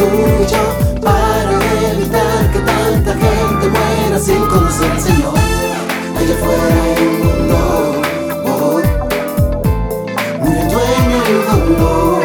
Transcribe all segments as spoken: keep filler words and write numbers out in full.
tú y yo, para evitar que tanta gente muera sin conocer al Señor. Allá afuera hay un mundo, oh, muy dueño del dolor.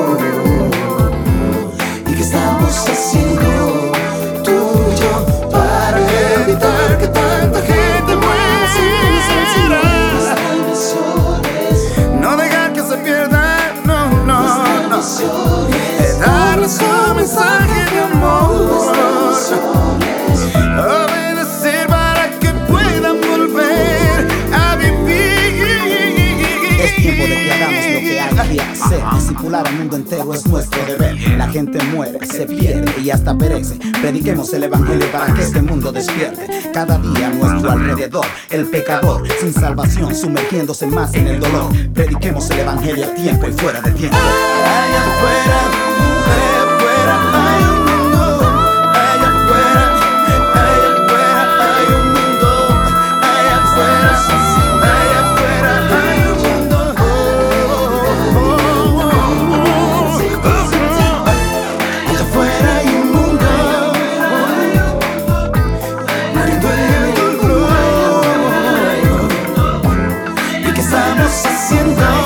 ¿Y qué estamos haciendo tú y yo para evitar que tanta gente muera sin conocer al Señor? Nuestras misiones, no dejar que se pierda, no, no, nuestras no. misiones, Darles un mensaje de amor, nuestras misiones. obedecer para que puedan volver a vivir. Es tiempo de que hagamos lo que hay que hacer. Discipular al mundo entero es nuestro deber. La gente muere, se pierde y hasta perece. Prediquemos el evangelio para que este mundo despierte. Cada día a nuestro alrededor, el pecador sin salvación, sumergiéndose más en el dolor. Prediquemos el evangelio a tiempo y fuera de tiempo. Allá afuera, allá afuera hay un mundo. Allá afuera, allá afuera hay un mundo. Allá afuera, allá afuera hay un mundo. Allá afuera hay un mundo, muriendo en el dolor. ¿Y qué estamos haciendo?